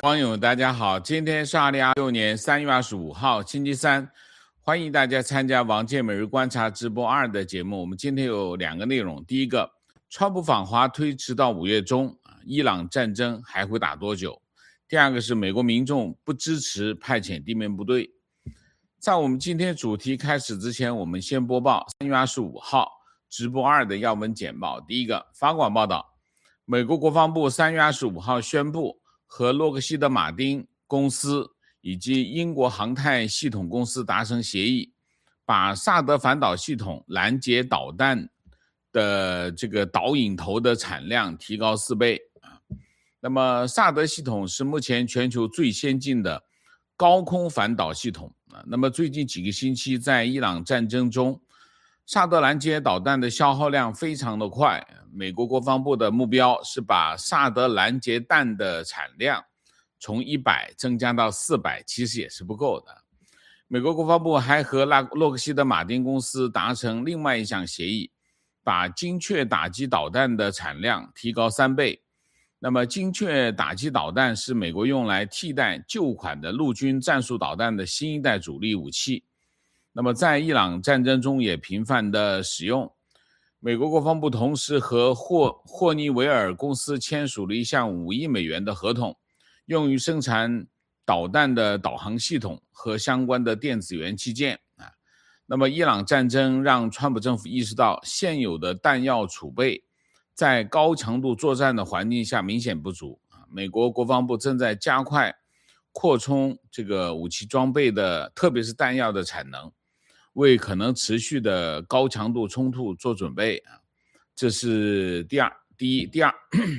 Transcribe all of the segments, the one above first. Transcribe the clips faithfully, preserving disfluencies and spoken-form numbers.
网友大家好，今天是二零二六年三月二十五号星期三，欢迎大家参加王健每日观察直播二的节目。我们今天有两个内容，第一个，川普访华推迟到五月中，伊朗战争还会打多久？第二个是美国民众不支持派遣地面部队。在我们今天主题开始之前，我们先播报三月二十五号直播二的要闻简报。第一个，法广报道，美国国防部三月二十五号宣布，和洛克希德马丁公司以及英国航太系统公司达成协议，把萨德反导系统拦截导弹的这个导引头的产量提高四倍。那么萨德系统是目前全球最先进的高空反导系统。那么最近几个星期在伊朗战争中，萨德拦截导弹的消耗量非常的快，美国国防部的目标是把萨德拦截弹的产量从一百增加到四百，其实也是不够的。美国国防部还和洛克希德马丁公司达成另外一项协议，把精确打击导弹的产量提高三倍。那么精确打击导弹是美国用来替代旧款的陆军战术导弹的新一代主力武器，那么在伊朗战争中也频繁的使用。美国国防部同时和霍霍尼韦尔公司签署了一项五亿美元的合同，用于生产导弹的导航系统和相关的电子元器件。那么伊朗战争让川普政府意识到现有的弹药储备在高强度作战的环境下明显不足。美国国防部正在加快扩充这个武器装备的，特别是弹药的产能，为可能持续的高强度冲突做准备。这是第二第一第二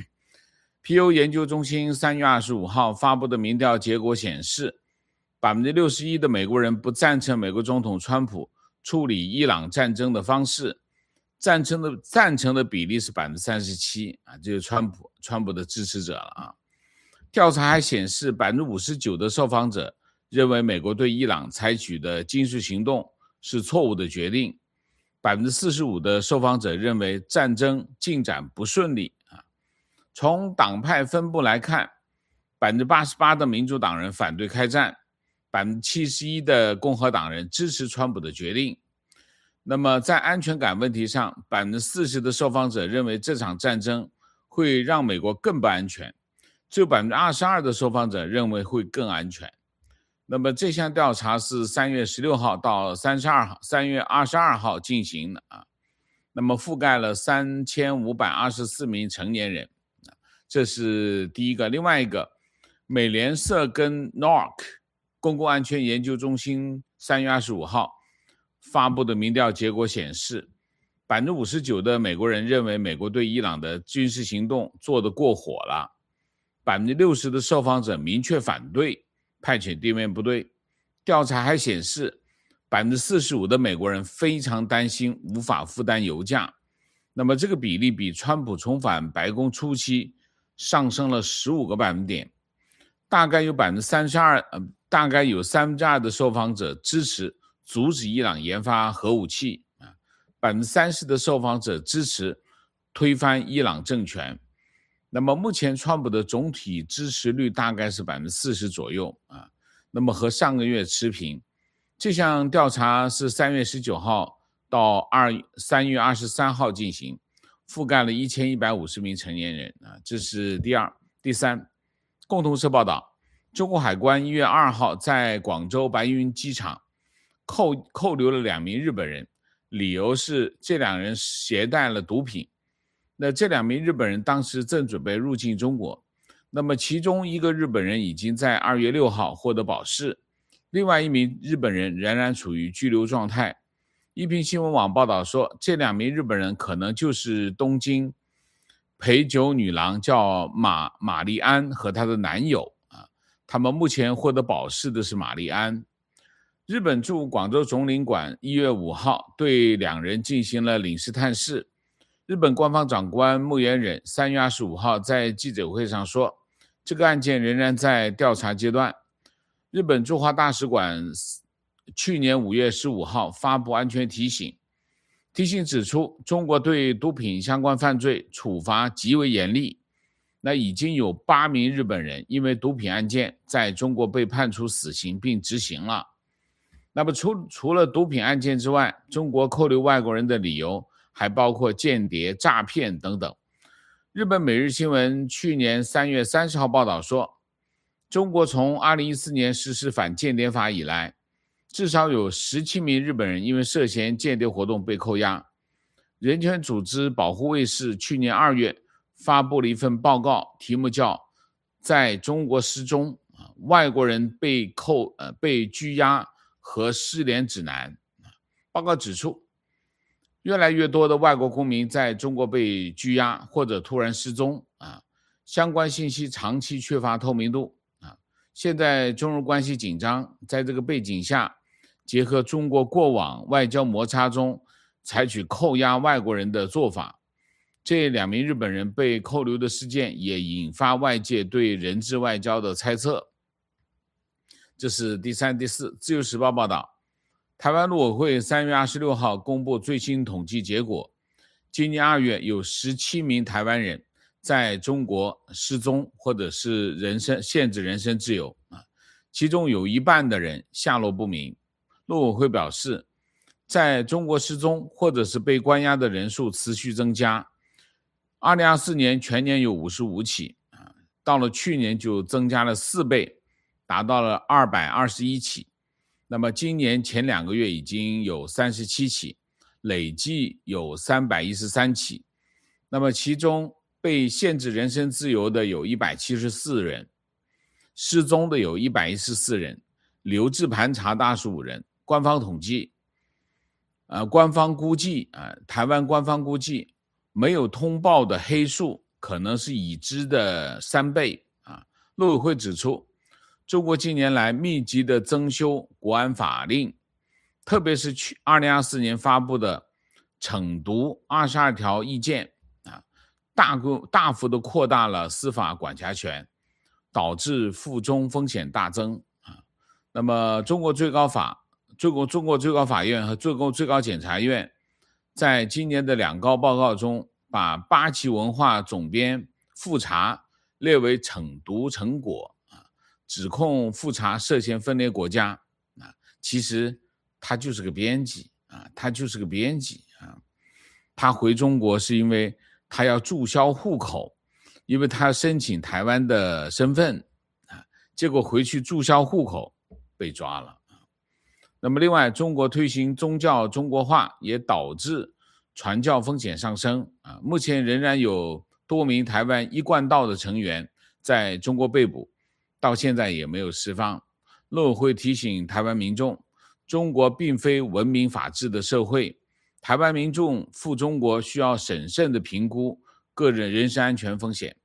P U 研究中心三月二十五号发布的民调结果显示， 百分之六十一 的美国人不赞成美国总统川普处理伊朗战争的方式，赞成的赞成的比例是 百分之三十七， 啊，这就是川普川普的支持者了啊。调查还显示 百分之五十九 的受访者认为美国对伊朗采取的军事行动是错误的决定， 百分之四十五 的受访者认为战争进展不顺利啊。从党派分布来看， 百分之八十八 的民主党人反对开战， 百分之七十一 的共和党人支持川普的决定。那么在安全感问题上， 百分之四十 的受访者认为这场战争会让美国更不安全，只有 百分之二十二 的受访者认为会更安全。那么这项调查是三月十六号到三十二号三月二十二号进行的啊。那么覆盖了三千五百二十四名成年人，这是第一个。另外一个，美联社跟 N O R C 公共安全研究中心三月二十五号发布的民调结果显示， 百分之五十九 的美国人认为美国对伊朗的军事行动做得过火了， 百分之六十 的受访者明确反对派遣地面部队。调查还显示， 百分之四十五 的美国人非常担心无法负担油价，那么这个比例比川普重返白宫初期上升了十五个百分点。大概有 百分之三十二、呃、大概有三分之二的受访者支持阻止伊朗研发核武器， 百分之三十 的受访者支持推翻伊朗政权。那么目前川普的总体支持率大概是 百分之四十 左右啊，那么和上个月持平。这项调查是三月十九号到三月二十三号进行，覆盖了一千一百五十名成年人啊，这是第二。第三，共同社报道，中国海关一月二号在广州白云机场扣扣留了两名日本人，理由是这两人携带了毒品。那这两名日本人当时正准备入境中国，那么其中一个日本人已经在二月六号获得保释，另外一名日本人仍然处于拘留状态。一平新闻网报道说，这两名日本人可能就是东京陪酒女郎叫马玛丽安和她的男友啊，他们目前获得保释的是玛丽安。日本驻广州总领馆一月五号对两人进行了领事探视。日本官方长官木原忍三月二十五号在记者会上说，这个案件仍然在调查阶段。日本驻华大使馆去年五月十五号发布安全提醒，提醒指出，中国对毒品相关犯罪处罚极为严厉。 那已经有八名日本人因为毒品案件在中国被判处死刑并执行了。那么除除了毒品案件之外，中国扣留外国人的理由还包括间谍、诈骗等等。日本每日新闻去年三月三十号报道说，中国从二零一四年实施反间谍法以来，至少有十七名日本人因为涉嫌间谍活动被扣押。人权组织保护卫士去年二月发布了一份报告，题目叫《在中国失踪：外国人被扣、呃、被拘押和失联指南》。报告指出，越来越多的外国公民在中国被拘押或者突然失踪啊，相关信息长期缺乏透明度啊。现在中日关系紧张，在这个背景下，结合中国过往外交摩擦中采取扣押外国人的做法，这两名日本人被扣留的事件也引发外界对人质外交的猜测。这是第三、第四。自由时报报道，台湾陆委会三月二十六号公布最新统计结果，今年二月有十七名台湾人在中国失踪或者是人身限制人身自由，其中有一半的人下落不明。陆委会表示，在中国失踪或者是被关押的人数持续增加，二零二四年全年有五十五起，到了去年就增加了四倍，达到了二百二十一起。那么今年前两个月已经有三十七起，累计有三百一十三起。那么其中被限制人身自由的有一百七十四人，失踪的有一百一十四人，留置盘查的二十五人。官方统计，呃，官方估计，呃，台湾官方估计，没有通报的黑数可能是已知的三倍啊。陆委会指出，中国近年来密集的增修国安法令，特别是去二零二四年发布的惩毒二十二条意见啊，大规大幅的扩大了司法管辖权，导致附中风险大增啊。那么，中国最高法。中国中国最高法院和中国最高检察院在今年的两高报告中，把八旗文化总编富察列为惩毒成果，指控富察涉嫌分裂国家。其实他就是个编辑，他就是个编辑。他回中国是因为他要注销户口，因为他要申请台湾的身份，结果回去注销户口被抓了。那么另外，中国推行宗教中国化也导致传教风险上升啊。目前仍然有多名台湾一贯道的成员在中国被捕，到现在也没有释放。陆委会提醒台湾民众，中国并非文明法治的社会，台湾民众赴中国需要审慎的评估个人人身安全风险。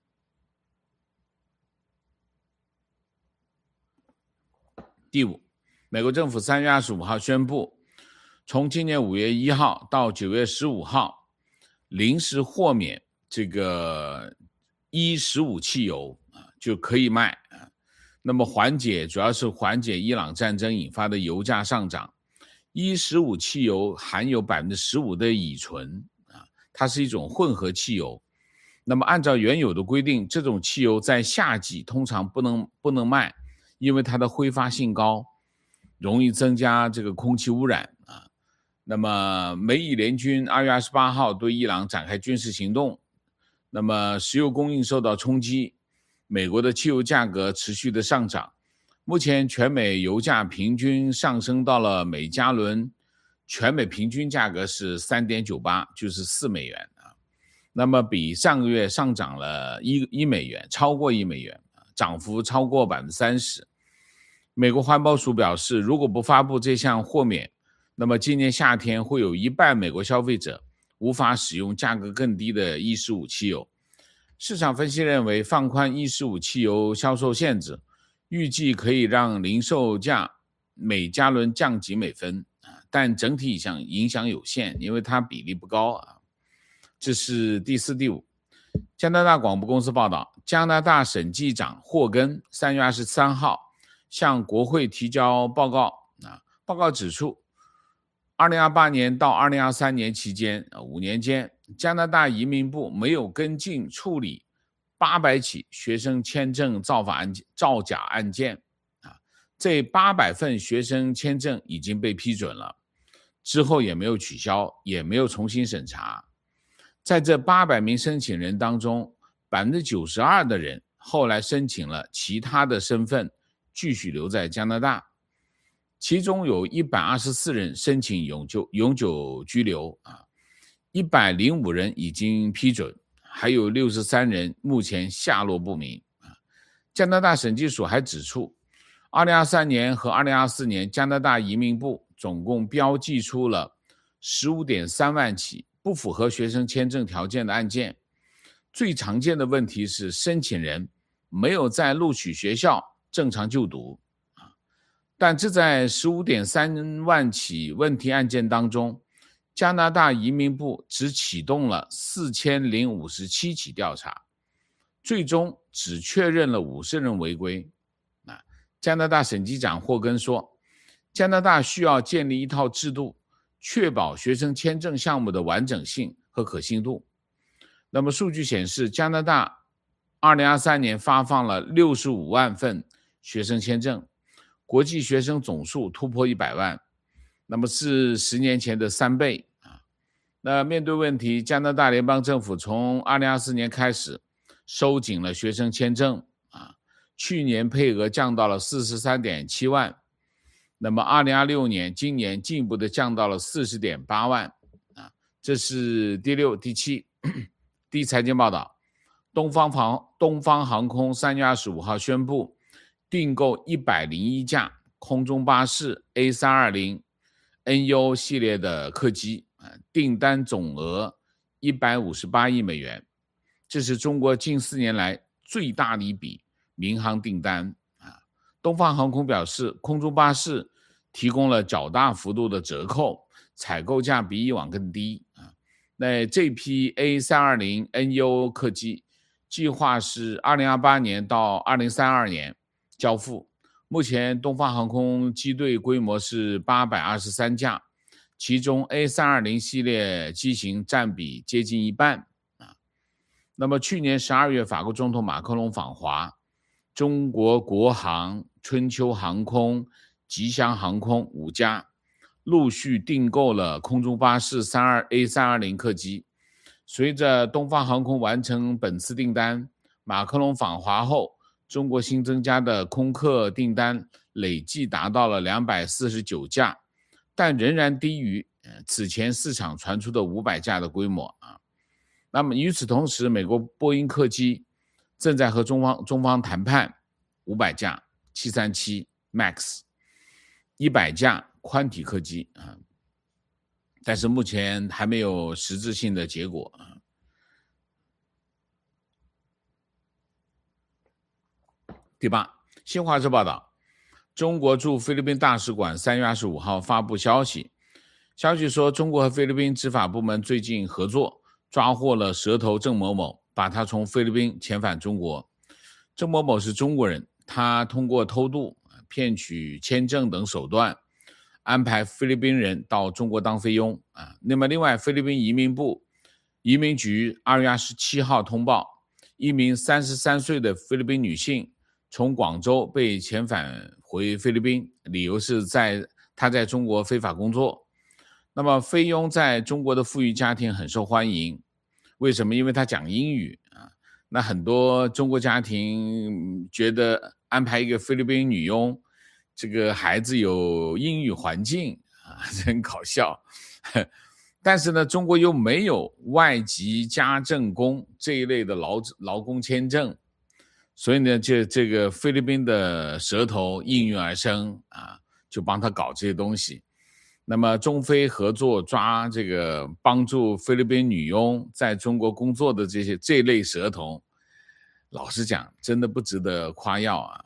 第五，美国政府三月二十五号宣布，从今年五月一号到九月十五号，临时豁免这个 E 十五 汽油就可以卖。那么缓解主要是缓解伊朗战争引发的油价上涨。E 十五 汽油含有 百分之十五 的乙醇，它是一种混合汽油。那么按照原有的规定，这种汽油在夏季通常不能不能卖，因为它的挥发性高，容易增加这个空气污染啊。那么美以联军二月二十八号对伊朗展开军事行动，那么石油供应受到冲击，美国的汽油价格持续的上涨。目前全美油价平均上升到了每加仑，全美平均价格是 三点九八， 就是四美元啊。那么比上个月上涨了一美元，超过一美元，涨幅超过 百分之三十。美国环保署表示，如果不发布这项豁免，那么今年夏天会有一半美国消费者无法使用价格更低的 E 十五 汽油。市场分析认为，放宽 E 十五 汽油销售限制，预计可以让零售价每加仑降几美分，但整体影响影响有限，因为它比例不高啊。这是第四、第五。加拿大广播公司报道，加拿大审计长霍根三月二十三号向国会提交报告啊，报告指出，二零二八年到二零二三年期间，五年间，加拿大移民部没有跟进处理八百起学生签证造法案件、造假案件啊，这八百份学生签证已经被批准了，之后也没有取消，也没有重新审查。在这八百名申请人当中， 百分之九十二 的人后来申请了其他的身份继续留在加拿大，其中有一百二十四人申请永久永久居留啊，一百零五人已经批准，还有六十三人目前下落不明啊。加拿大审计署还指出，二零二三年和二零二四年加拿大移民部总共标记出了 十五点三万起不符合学生签证条件的案件。最常见的问题是申请人没有在录取学校正常就读，但这在 十五点三万起问题案件当中，加拿大移民部只启动了四千零五十七起调查，最终只确认了五十人违规。加拿大审计长霍根说，加拿大需要建立一套制度，确保学生签证项目的完整性和可信度。那么数据显示，加拿大二零二三年发放了六十五万份学生签证，国际学生总数突破一百万，那么是十年前的三倍啊。那面对问题，加拿大联邦政府从二零二四年开始收紧了学生签证啊，去年配额降到了 四十三点七万，那么二零二六年今年进一步的降到了 四十点八万啊。这是第六、第七。第一财经报道，东方航东方航空三月二十五号宣布订购一百零一架空中巴士 A 三二零 N U 系列的客机，订单总额一百五十八亿美元，这是中国近四年来最大的一笔民航订单。东方航空表示，空中巴士提供了较大幅度的折扣，采购价比以往更低。那这批 A 三二零 N U 客机计划是二零二八年到二零三二年交付。目前东方航空机队规模是八百二十三架，其中 A 三二零 系列机型占比接近一半。那么去年十二月，法国总统马克龙访华，中国国航、春秋航空、吉祥航空五家陆续订购了空中巴士 A 三二零 客机。随着东方航空完成本次订单，马克龙访华后，中国新增加的空客订单累计达到了两百四十九架，但仍然低于此前市场传出的五百架的规模啊。那么与此同时，美国波音客机正在和中方中方谈判五百架七三七 MAX， 一百架宽体客机啊，但是目前还没有实质性的结果啊。第八，新华社报道，中国驻菲律宾大使馆三月二十五号发布消息，消息说，中国和菲律宾执法部门最近合作，抓获了蛇头郑某某，把他从菲律宾遣返中国。郑某某是中国人，他通过偷渡、骗取签证等手段，安排菲律宾人到中国当菲佣啊。那么，另外，菲律宾移民部移民局二月二十七号通报，一名三十三岁的菲律宾女性从广州被遣返回菲律宾，理由是在她在中国非法工作。那么菲佣在中国的富裕家庭很受欢迎，为什么？因为他讲英语啊。那很多中国家庭觉得安排一个菲律宾女佣，这个孩子有英语环境啊，很搞笑。但是呢，中国又没有外籍家政工这一类的劳劳工签证，所以呢，这这个菲律宾的蛇头应运而生啊，就帮他搞这些东西。那么中菲合作抓这个帮助菲律宾女佣在中国工作的这些这类蛇头，老实讲，真的不值得夸耀啊。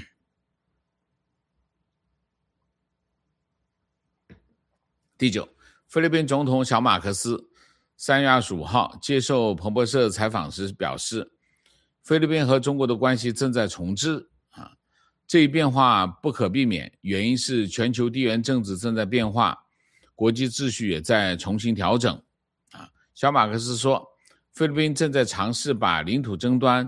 第九，菲律宾总统小马克思三月二十五号接受彭博社采访时表示，菲律宾和中国的关系正在重置啊，这一变化不可避免，原因是全球地缘政治正在变化，国际秩序也在重新调整啊。小马克思说，菲律宾正在尝试把领土争端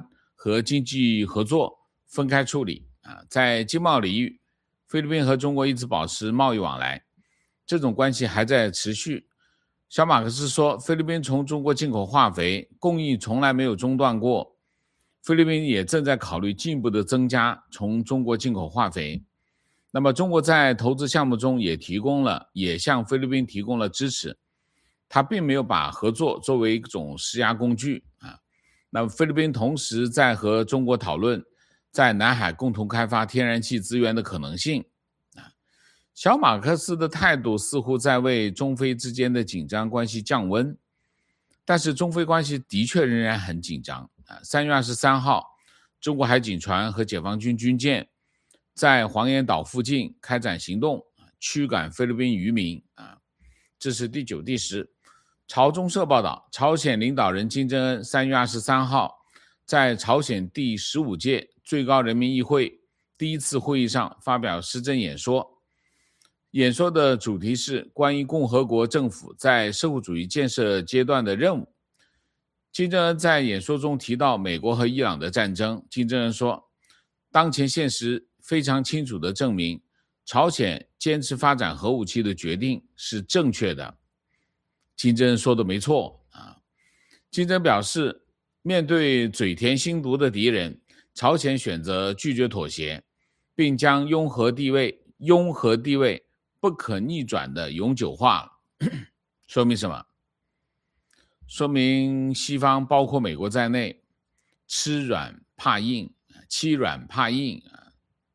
和经济合作分开处理啊。在经贸领域，菲律宾和中国一直保持贸易往来，这种关系还在持续。小马克思说，菲律宾从中国进口化肥供应从来没有中断过，菲律宾也正在考虑进一步的增加从中国进口化肥。那么中国在投资项目中也提供了，也向菲律宾提供了支持，他并没有把合作作为一种施压工具啊。那么菲律宾同时在和中国讨论在南海共同开发天然气资源的可能性啊。小马克思的态度似乎在为中菲之间的紧张关系降温，但是中菲关系的确仍然很紧张啊。三月二十三号，中国海警船和解放军军舰在黄岩岛附近开展行动，驱赶菲律宾渔民啊。这是第九、第十。朝中社报道，朝鲜领导人金正恩三月二十三号在朝鲜第十五届最高人民议会第一次会议上发表施政演说，演说的主题是关于共和国政府在社会主义建设阶段的任务。金正恩在演说中提到美国和伊朗的战争，金正恩说，当前现实非常清楚地证明，朝鲜坚持发展核武器的决定是正确的。金正恩说的没错啊。金正恩表示，面对嘴甜心毒的敌人，朝鲜选择拒绝妥协，并将拥核地位拥核地位不可逆转的永久化了。说明什么？说明西方包括美国在内，吃软怕硬，欺软怕硬啊。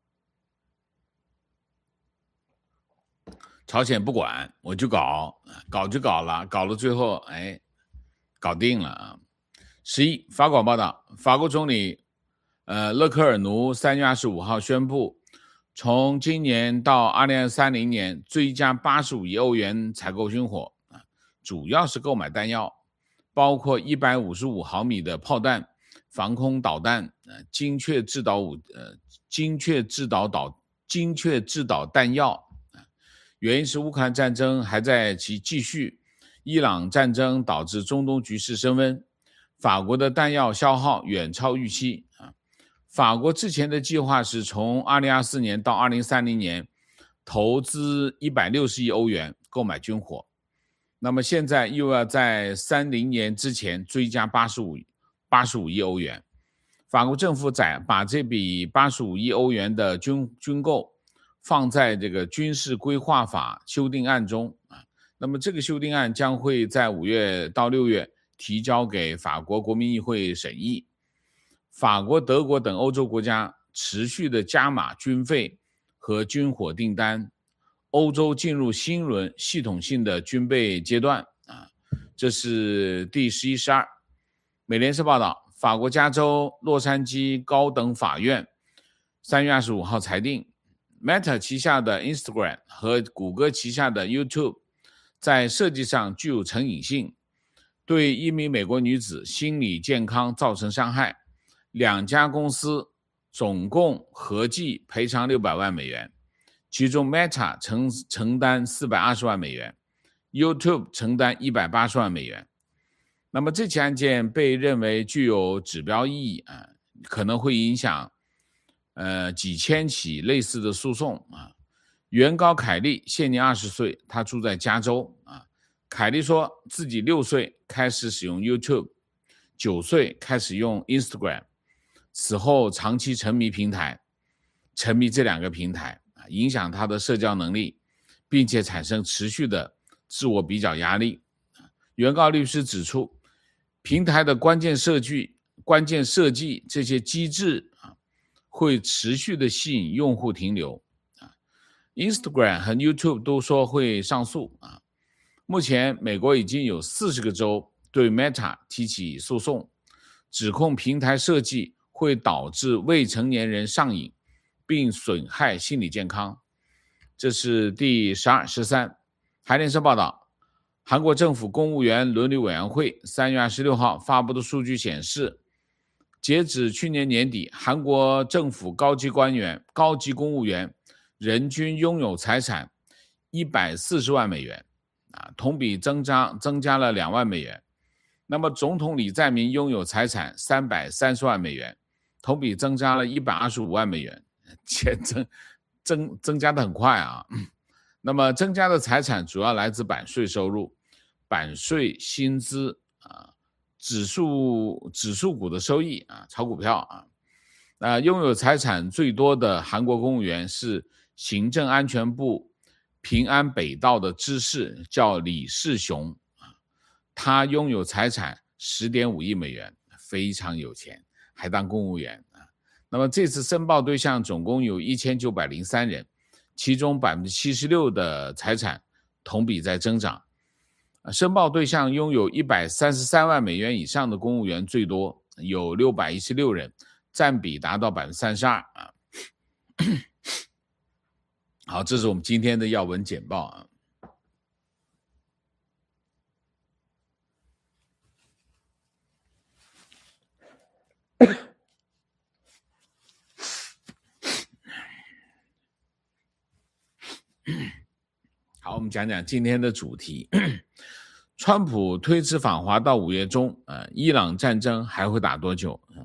朝鲜不管，我就搞，搞就搞了，搞了最后，哎，搞定了啊。十一，法广报道，法国总理呃勒克尔奴三月二十五号宣布，从今年到二零三零年追加八十五亿欧元采购军火啊，主要是购买弹药，包括一百五十五毫米的炮弹、防空导弹、呃精确制导武呃精确制导导精确制导弹药。原因是乌克兰战争还在其继续，伊朗战争导致中东局势升温，法国的弹药消耗远超预期啊。法国之前的计划是从二零二四年到二零三零年投资一百六十亿欧元购买军火，那么现在又要在三零年之前追加八十五亿欧元。法国政府在把这笔八十五亿欧元的军军购放在这个军事规划法修订案中啊，那么这个修订案将会在五月到六月提交给法国国民议会审议。法国、德国等欧洲国家持续的加码军费和军火订单，欧洲进入新轮系统性的军备阶段啊。这是第十一、十二。美联社报道，法国加州洛杉矶高等法院三月二十五号裁定， Meta 旗下的 Instagram 和谷歌旗下的 YouTube 在设计上具有成瘾性，对一名美国女子心理健康造成伤害，两家公司总共合计赔偿六百万美元，其中 Meta 承承担四百二十万美元， YouTube 承担一百八十万美元。那么这起案件被认为具有指标意义啊，可能会影响呃几千起类似的诉讼啊。原告凯利现年二十岁，他住在加州啊。凯利说自己六岁开始使用 YouTube， 九岁开始用 Instagram， 此后长期沉迷平台，沉迷这两个平台啊，影响他的社交能力，并且产生持续的自我比较压力。原告律师指出，平台的关键设计、关键设计这些机制啊，会持续的吸引用户停留啊。Instagram 和 YouTube 都说会上诉啊。目前，美国已经有四十个州对 Meta 提起诉讼，指控平台设计会导致未成年人上瘾，并损害心理健康。这是第十二、十三。韩联社报道，韩国政府公务员伦理委员会三月二十六号发布的数据显示，截止去年年底，韩国政府高级官员、高级公务员人均拥有财产一百四十万美元，啊，同比增加增加了两万美元。那么总统李在明拥有财产三百三十万美元， 同比增加了一百二十五万美元，钱增增增加的很快啊。那么增加的财产主要来自版税收入、版税薪资啊、指数指数股的收益啊、炒股票啊。呃，拥有财产最多的韩国公务员是行政安全部平安北道的知事，叫李世雄啊，他拥有财产 十点五亿美元，非常有钱，还当公务员啊。那么这次申报对象总共有一千九百零三人，其中 百分之七十六 的财产同比在增长。申报对象拥有一百三十三万美元以上的公务员最多，有六百一十六人，占比达到 百分之三十二 啊。好，这是我们今天的要闻简报啊。好，我们讲讲今天的主题。川普推迟访华到五月中，呃，伊朗战争还会打多久？嗯，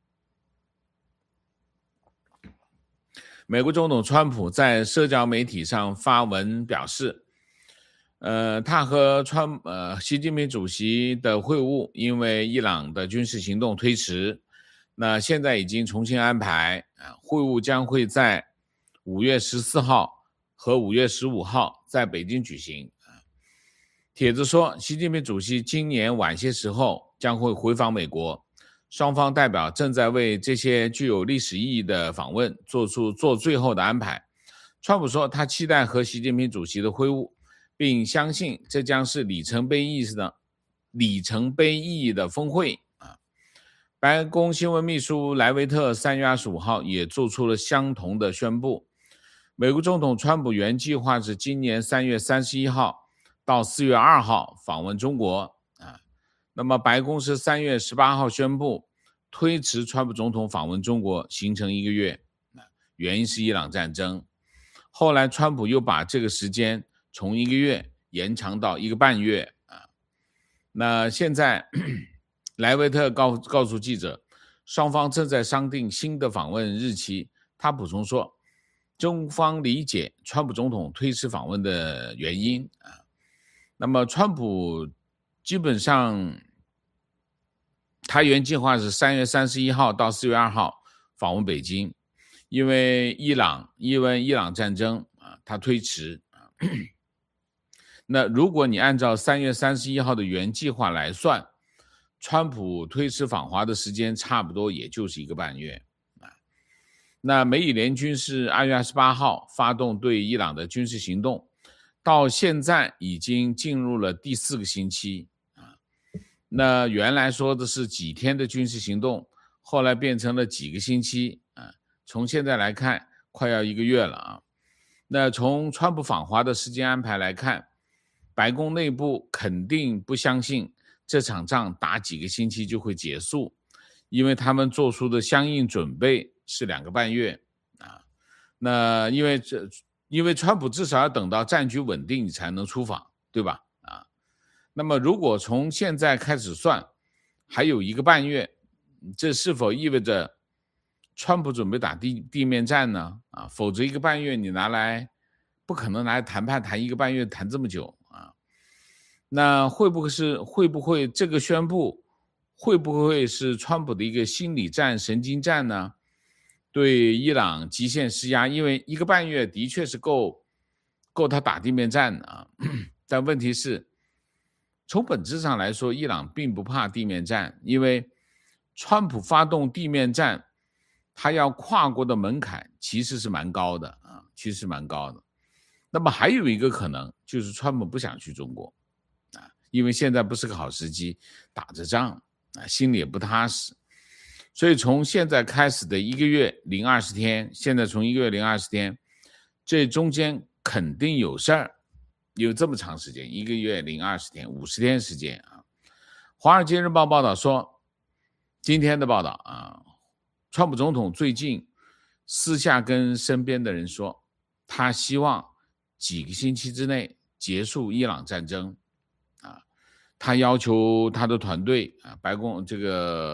美国总统川普在社交媒体上发文表示，呃，他和川呃习近平主席的会晤因为伊朗的军事行动推迟，那现在已经重新安排，啊，会晤将会在五月十四号和五月十五号在北京举行。帖子说，习近平主席今年晚些时候将会回访美国，双方代表正在为这些具有历史意义的访问做出做最后的安排。川普说，他期待和习近平主席的会晤，并相信这将是里程碑意义的里程碑意义的峰会啊。白宫新闻秘书莱维特三月二十五号也做出了相同的宣布。美国总统川普原计划是今年三月三十一号到四月二号访问中国啊。那么白宫是三月十八号宣布推迟川普总统访问中国行程一个月，原因是伊朗战争。后来川普又把这个时间从一个月延长到一个半月啊。那现在莱维特告告诉记者，双方正在商定新的访问日期。他补充说，中方理解川普总统推迟访问的原因啊。那么川普基本上他原计划是三月三十一号到四月二号访问北京，因为伊朗因为伊朗战争啊，他推迟啊。那如果你按照三月三十一号的原计划来算，川普推迟访华的时间差不多也就是一个半月啊。那美以联军是二月二十八号发动对伊朗的军事行动，到现在已经进入了第四个星期啊。那原来说的是几天的军事行动，后来变成了几个星期啊。从现在来看，快要一个月了啊。那从川普访华的时间安排来看，白宫内部肯定不相信这场仗打几个星期就会结束，因为他们做出的相应准备是两个半月啊。那因为这因为川普至少要等到战局稳定才能出访，对吧？啊，那么如果从现在开始算，还有一个半月，这是否意味着川普准备打地地面战呢？啊，否则一个半月你拿来不可能拿来谈判，谈一个半月谈这么久啊。那会不会是会不会这个宣布会不会是川普的一个心理战、神经战呢？对伊朗极限施压，因为一个半月的确是够够他打地面战啊。但问题是，从本质上来说，伊朗并不怕地面战，因为川普发动地面战，他要跨过的门槛其实是蛮高的啊，其实是蛮高的。那么还有一个可能就是川普不想去中国啊，因为现在不是个好时机，打着仗啊，心里也不踏实。所以从现在开始的一个月零二十天，现在从一个月零二十天，这中间肯定有事儿，有这么长时间，一个月零二十天，五十天时间啊。华尔街日报报道说，今天的报道啊，川普总统最近私下跟身边的人说，他希望几个星期之内结束伊朗战争啊。他要求他的团队啊，白宫这个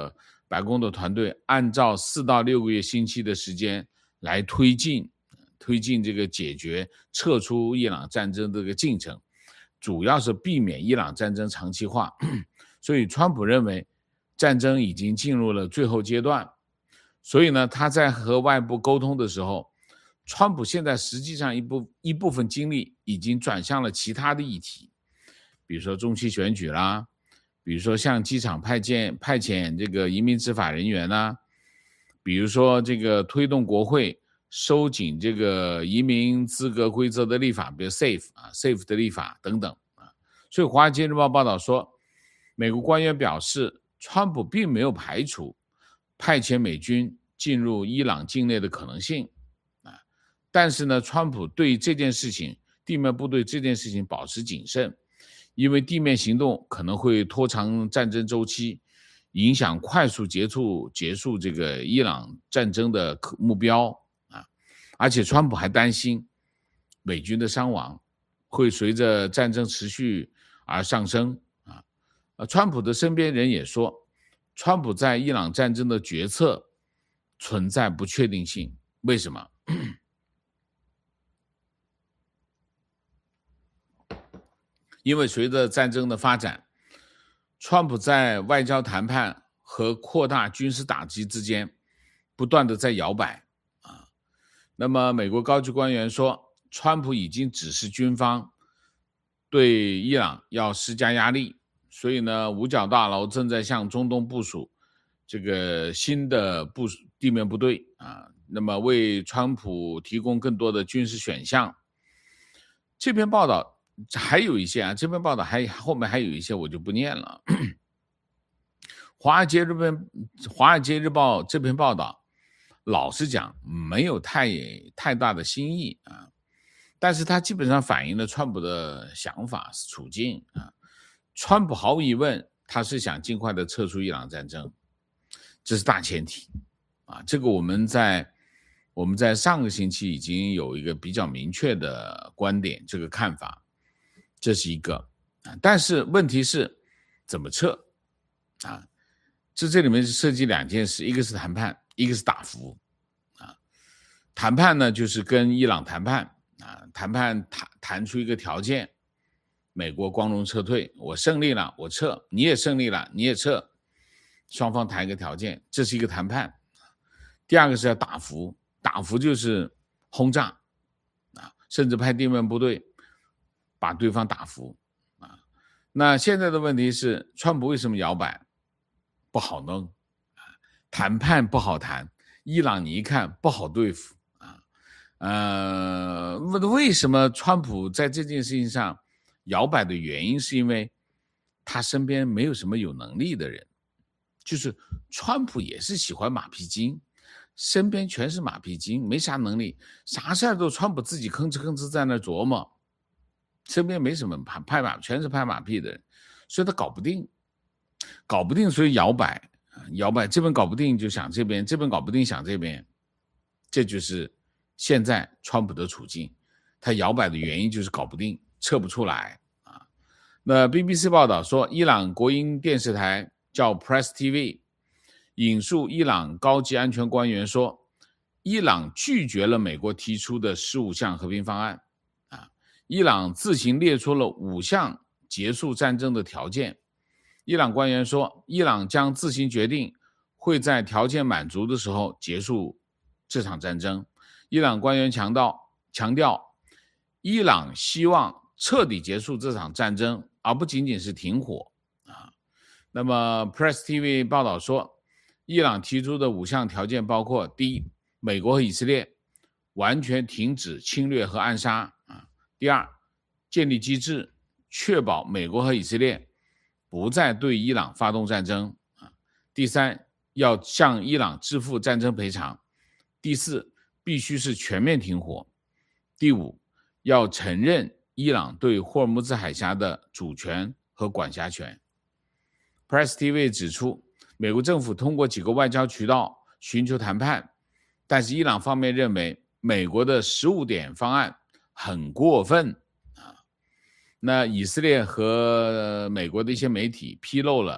白宫的团队按照四到六个月星期的时间来推进推进这个解决撤出伊朗战争这个进程，主要是避免伊朗战争长期化。所以川普认为战争已经进入了最后阶段，所以呢，他在和外部沟通的时候，川普现在实际上一部一部分精力已经转向了其他的议题，比如说中期选举啦，比如说向机场派遣派遣这个移民执法人员啦，比如说这个推动国会收紧这个移民资格规则的立法，比如 SAFE 啊 SAFE 的立法等等啊。所以《华尔街日报》报道说，美国官员表示，川普并没有排除派遣美军进入伊朗境内的可能性啊，但是呢，川普对这件事情，地面部队这件事情保持谨慎，因为地面行动可能会拖长战争周期，影响快速结束结束这个伊朗战争的目标啊，而且川普还担心美军的伤亡会随着战争持续而上升啊。呃，川普的身边人也说，川普在伊朗战争的决策存在不确定性。为什么？因为随着战争的发展，川普在外交谈判和扩大军事打击之间不断的在摇摆啊。那么美国高级官员说，川普已经指示军方对伊朗要施加压力，所以呢，五角大楼正在向中东部署这个新的部署地面部队啊，那么为川普提供更多的军事选项。这篇报道还有一些啊，这篇报道还后面还有一些我就不念了。华尔街日报华尔街日报这篇报道，老实讲没有太太大的新意啊，但是它基本上反映了川普的想法处境啊。川普毫无疑问，他是想尽快的撤出伊朗战争，这是大前提啊。这个我们在我们在上个星期已经有一个比较明确的观点，这个看法，这是一个啊。但是问题是怎么撤啊？这这里面是涉及两件事，一个是谈判，一个是打服啊。谈判呢，就是跟伊朗谈判啊，谈判谈谈出一个条件。美国光荣撤退，我胜利了，我撤，你也胜利了，你也撤，双方谈一个条件，这是一个谈判。第二个是要打服，打服就是轰炸啊，甚至派地面部队把对方打服啊。那现在的问题是，川普为什么摇摆？不好弄啊，谈判不好谈，伊朗你一看不好对付啊。呃，为什么川普在这件事情上摇摆的原因，是因为他身边没有什么有能力的人，就是川普也是喜欢马屁精，身边全是马屁精，没啥能力，啥事儿都川普自己吭哧吭哧在那琢磨，身边没什么拍马，全是拍马屁的人，所以他搞不定，搞不定，所以摇摆，摇摆，这边搞不定就想这边，这边搞不定想这边，这就是现在川普的处境，他摇摆的原因就是搞不定，撤不出来啊。那 B B C 报道说，伊朗国营电视台叫 Press T V 引述伊朗高级安全官员说，伊朗拒绝了美国提出的十五项和平方案啊，伊朗自行列出了五项结束战争的条件。伊朗官员说，伊朗将自行决定会在条件满足的时候结束这场战争。伊朗官员强调强调伊朗希望彻底结束这场战争，而不仅仅是停火啊。那么 Press T V 报道说，伊朗提出的五项条件包括：第一，美国和以色列完全停止侵略和暗杀啊；第二，建立机制，确保美国和以色列不再对伊朗发动战争啊；第三，要向伊朗支付战争赔偿；第四，必须是全面停火；第五，要承认伊朗对霍尔木兹海峡的主权和管辖权。Press T V 指出，美国政府通过几个外交渠道寻求谈判，但是伊朗方面认为美国的十五点方案很过分啊。那以色列和美国的一些媒体披露了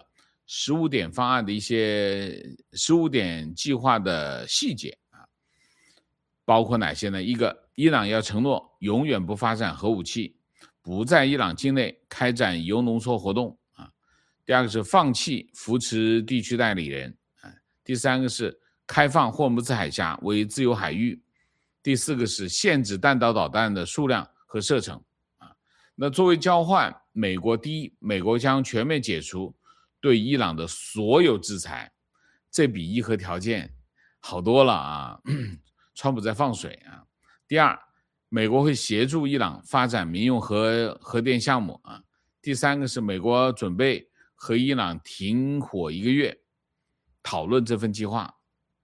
十五点方案的一些十五点计划的细节啊，包括哪些呢？一个，伊朗要承诺永远不发展核武器，不在伊朗境内开展铀浓缩活动啊。第二个是放弃扶持地区代理人啊。第三个是开放霍姆兹海峡为自由海域。第四个是限制弹道导弹的数量和射程啊。那作为交换，美国第一，美国将全面解除对伊朗的所有制裁，这比伊核条件好多了啊。川普在放水啊。第二，美国会协助伊朗发展民用核核电项目啊。第三个是美国准备和伊朗停火一个月，讨论这份计划。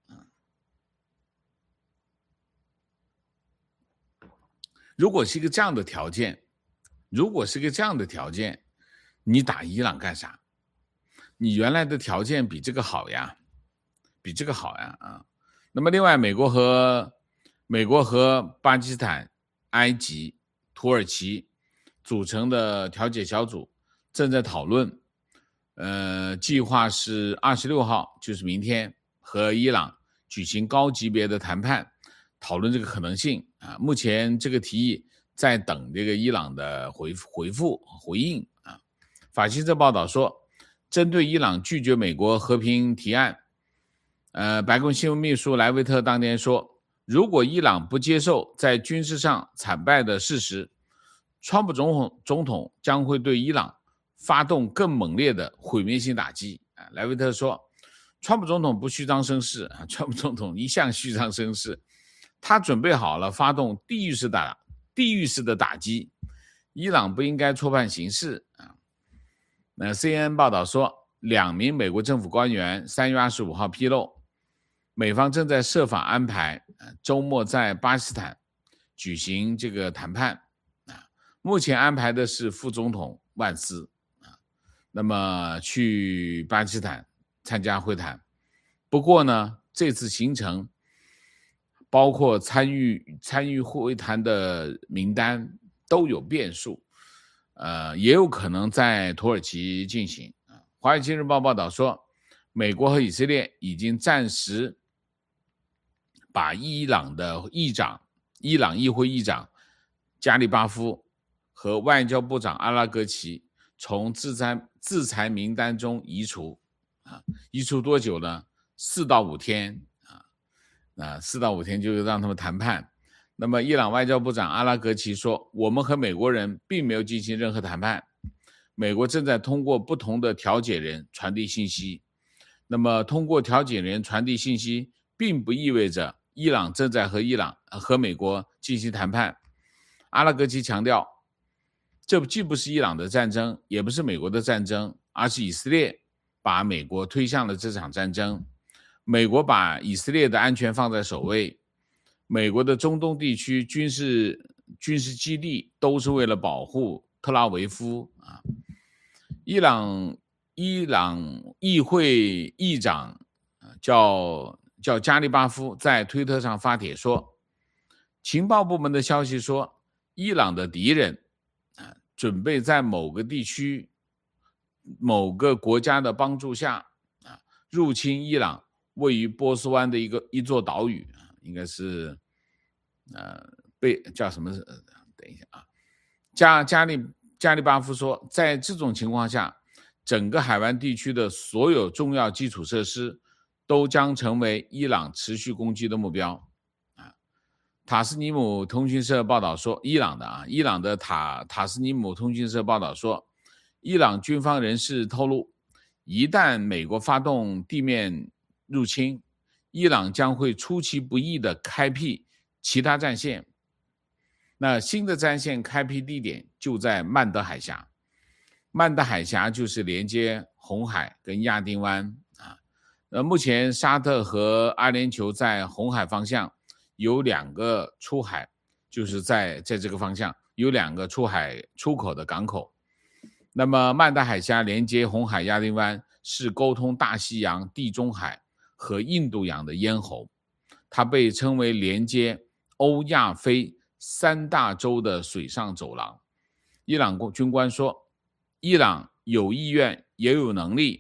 如果是一个这样的条件，如果是一个这样的条件，你打伊朗干啥？你原来的条件比这个好呀，比这个好呀啊。那么另外，美国和美国和巴基斯坦、埃及、土耳其组成的调解小组正在讨论，呃，计划是二十六号，就是明天和伊朗举行高级别的谈判，讨论这个可能性啊。目前这个提议在等这个伊朗的回回复回应啊。法新社报道说，针对伊朗拒绝美国和平提案，呃，白宫新闻秘书莱维特当天说，如果伊朗不接受在军事上惨败的事实，川普总统总统将会对伊朗发动更猛烈的毁灭性打击。啊，莱维特说，川普总统不虚张声势啊，川普总统一向虚张声势，他准备好了发动地狱式的地狱式的打击，伊朗不应该错判形势啊。那 C N N 报道说，两名美国政府官员三月二十五号披露，美方正在设法安排周末在巴基斯坦举行这个谈判啊。目前安排的是副总统万斯啊，那么去巴基斯坦参加会谈。不过呢，这次行程包括参与参与会谈的名单都有变数，呃，也有可能在土耳其进行。华尔街日报报道说，美国和以色列已经暂时把伊朗的议长、伊朗议会议长加利巴夫和外交部长阿拉格齐从制裁制裁名单中移除啊，移除多久呢？四到五天啊，那四到五天就让他们谈判。那么，伊朗外交部长阿拉格齐说，我们和美国人并没有进行任何谈判，美国正在通过不同的调解人传递信息。那么，通过调解人传递信息，并不意味着伊朗正在和伊朗和美国进行谈判。阿拉格齐强调，这既不是伊朗的战争，也不是美国的战争，而是以色列把美国推向了这场战争。美国把以色列的安全放在首位，美国的中东地区军事军事基地都是为了保护特拉维夫啊。伊朗伊朗议会议长叫叫加利巴夫在推特上发帖说，情报部门的消息说，伊朗的敌人啊准备在某个地区某个国家的帮助下啊入侵伊朗位于波斯湾的一个一座岛屿，应该是呃被叫什么？等一下啊，加加利加利巴夫说，在这种情况下，整个海湾地区的所有重要基础设施都将成为伊朗持续攻击的目标。啊，塔斯尼姆通讯社报道说，伊朗的啊，伊朗的塔塔斯尼姆通讯社报道说，伊朗军方人士透露，一旦美国发动地面入侵，伊朗将会出其不意地开辟其他战线。那新的战线开辟地点就在曼德海峡，曼德海峡就是连接红海跟亚丁湾啊。呃，目前沙特和阿联酋在红海方向有两个出海，就是在在这个方向有两个出海出口的港口。那么曼德海峡连接红海、亚丁湾，是沟通大西洋、地中海和印度洋的咽喉，它被称为连接欧亚非三大洲的水上走廊。伊朗军官说，伊朗有意愿也有能力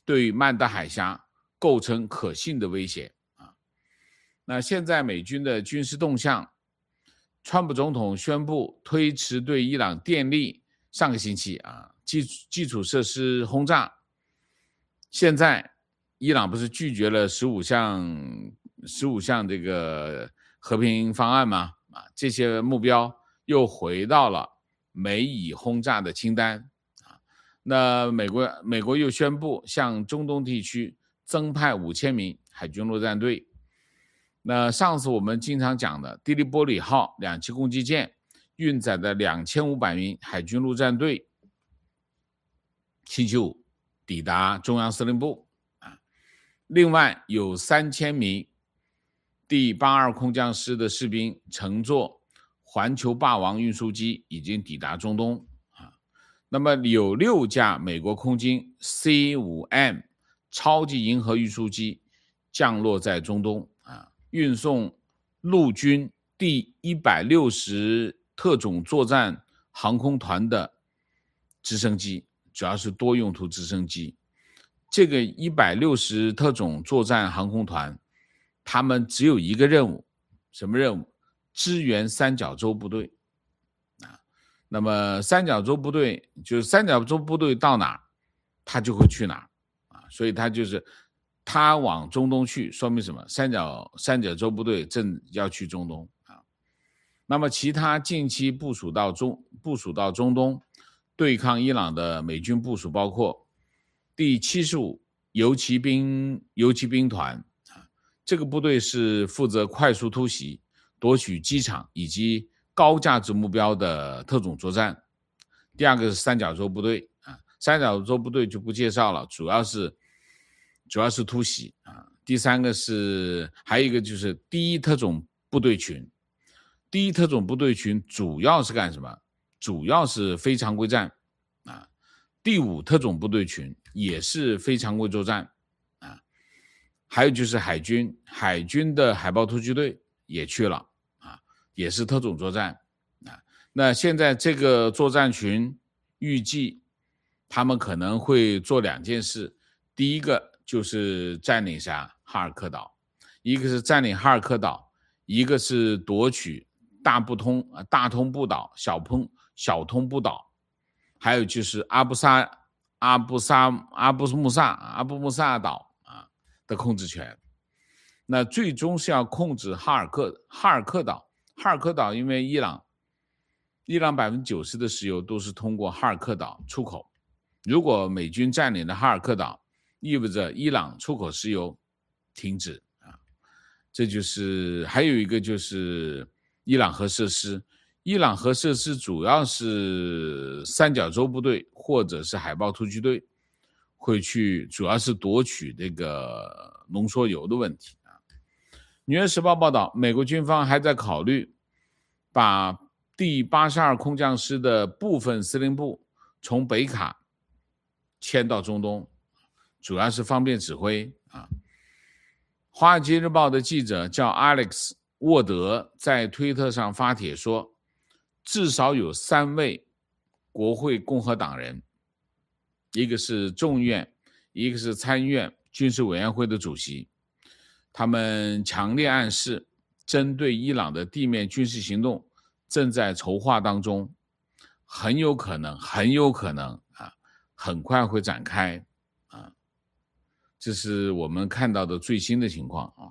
对曼德海峡构成可信的威胁啊。那现在美军的军事动向，川普总统宣布推迟对伊朗电力上个星期啊基基础设施轰炸，现在伊朗不是拒绝了十五项十五项这个和平方案吗？啊，这些目标又回到了美以轰炸的清单啊。那美国美国又宣布向中东地区增派五千名海军陆战队。那上次我们经常讲的迪利波里号两栖攻击舰运载的两千五百名海军陆战队星期五抵达中央司令部啊。另外有三千名第八二空降师的士兵乘坐环球霸王运输机已经抵达中东啊。那么有六架美国空军 C 五 M 超级银河运输机降落在中东啊，运送陆军第一百六十特种作战航空团的直升机，主要是多用途直升机。这个一百六十特种作战航空团，他们只有一个任务，什么任务？支援三角洲部队啊。那么三角洲部队就是三角洲部队到哪，他就会去哪啊。所以他就是他往中东去，说明什么？三角三角洲部队正要去中东啊。那么其他近期部署到中部署到中东对抗伊朗的美军部署包括第七十五游骑兵游骑兵团啊，这个部队是负责快速突袭、夺取机场以及高价值目标的特种作战。第二个是三角洲部队啊，三角洲部队就不介绍了，主要是主要是突袭啊。第三个是还有一个就是第一特种部队群，第一特种部队群主要是干什么？主要是非常规战啊。第五特种部队群也是非常规作战啊。还有就是海军，海军的海豹突击队也去了啊，也是特种作战啊。那现在这个作战群预计他们可能会做两件事，第一个就是占领下哈尔科岛，一个是占领哈尔科岛，一个是夺取大不通大通布岛、小通小通布岛，还有就是阿布萨阿布萨阿布穆萨阿布穆萨岛啊的控制权。那最终是要控制哈尔克哈尔克岛。哈尔科岛因为伊朗伊朗 百分之九十 的石油都是通过哈尔克岛出口，如果美军占领了哈尔克岛，意味着伊朗出口石油停止啊。这就是还有一个就是伊朗核设施，伊朗核设施主要是三角洲部队或者是海豹突击队会去，主要是夺取这个浓缩铀的问题啊。纽约时报报道，美国军方还在考虑把第八十二空降师的部分司令部从北卡迁到中东，主要是方便指挥啊。华尔街日报的记者叫 Alex 沃德在推特上发帖说，至少有三位国会共和党人，一个是众议院，一个是参议院军事委员会的主席，他们强烈暗示针对伊朗的地面军事行动正在筹划当中，很有可能很有可能啊，很快会展开啊。这是我们看到的最新的情况啊。